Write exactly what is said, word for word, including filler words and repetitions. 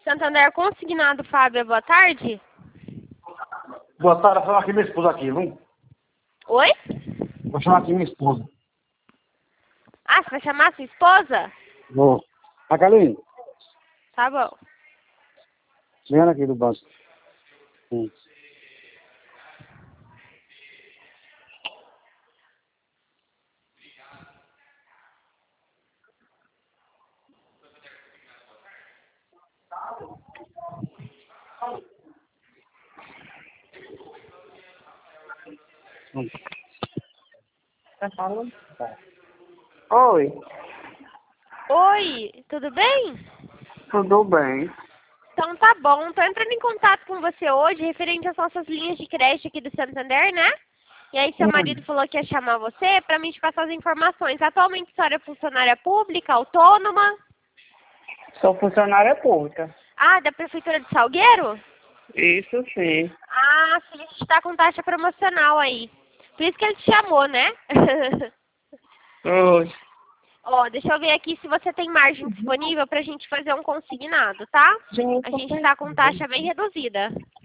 Santander Consignado, Fábio, boa tarde. Boa tarde, vou chamar aqui minha esposa aqui, viu? Oi? Vou chamar aqui minha esposa. Ah, você vai chamar a sua esposa? Vou. A Kaline, Tá bom. vem aqui do banco. Hum. Hum. Tá falando? Oi, Oi, tudo bem? tudo bem? Então tá bom, tô entrando em contato com você hoje referente às nossas linhas de crédito aqui do Santander, né? E aí seu Hum. marido falou que ia chamar você pra mim te passar as informações. Atualmente a senhora é funcionária pública, autônoma? Sou funcionária pública. Ah, da Prefeitura de Salgueiro? Isso sim. Ah, sim, a gente tá com taxa promocional aí. Por isso que ele te chamou, né? Oi. Ó, deixa eu ver aqui se você tem margem disponível pra gente fazer um consignado, tá? A gente tá com taxa bem reduzida.